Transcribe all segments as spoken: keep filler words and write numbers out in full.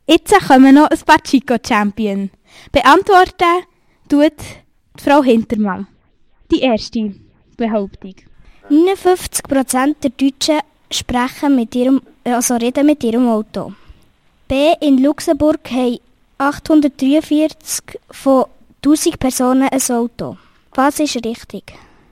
Jetzt kommen noch ein paar Chico-Champion. Beantworten tut die Frau Hintermann. Die erste Behauptung. neunundfünfzig Prozent der Deutschen sprechen mit ihrem, also reden mit ihrem Auto. B. In Luxemburg haben achthundertdreiundvierzig von tausend Personen ein Auto. Was ist richtig?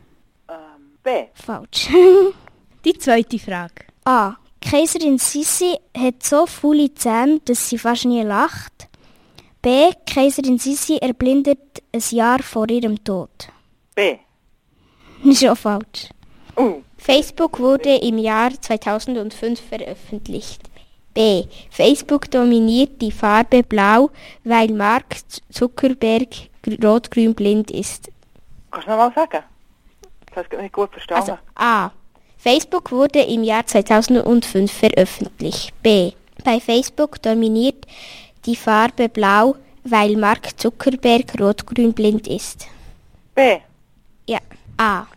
Ähm, B. Falsch. Die zweite Frage. A. Kaiserin Sissi hat so viele Zähne, dass sie fast nie lacht. B. Kaiserin Sissi erblindet ein Jahr vor ihrem Tod. B. Ist auch falsch. Uh. Facebook wurde im Jahr zweitausendfünf veröffentlicht. B. Facebook dominiert die Farbe Blau, weil Mark Zuckerberg rot-grün blind ist. Kannst du noch mal sagen? Das hast du nicht gut verstanden. Also A. Facebook wurde im Jahr zweitausendfünf veröffentlicht. B. Bei Facebook dominiert die Farbe Blau, weil Mark Zuckerberg rot-grün blind ist. B. Ja. A.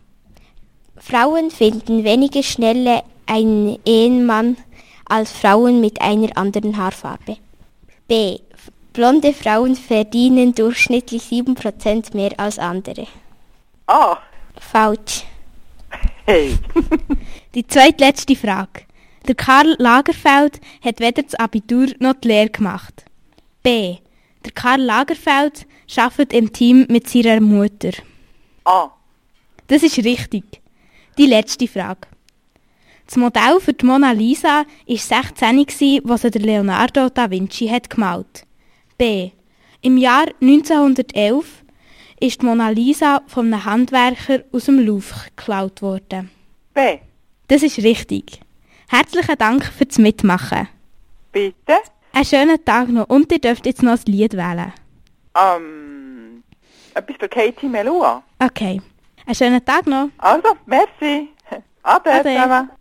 Frauen finden weniger schnell einen Ehemann als Frauen mit einer anderen Haarfarbe. B. Blonde Frauen verdienen durchschnittlich sieben Prozent mehr als andere. A. Falsch. Hey. Die zweitletzte Frage. Der Karl Lagerfeld hat weder das Abitur noch die Lehre gemacht. B. Der Karl Lagerfeld arbeitet im Team mit seiner Mutter. A. Das ist richtig. Die letzte Frage. Das Modell für die Mona Lisa war sechzehn, als sie der Leonardo da Vinci hat gemalt. B. Im Jahr neunzehnhundertelf ist die Mona Lisa von einem Handwerker aus dem Louvre geklaut worden. B. Das ist richtig. Herzlichen Dank fürs Mitmachen. Bitte? Einen schönen Tag noch und ihr dürft jetzt noch ein Lied wählen. Ähm, etwas für Katie Melua. Okay. Einen schönen Tag noch. Also, merci. Ade, Ade. zusammen.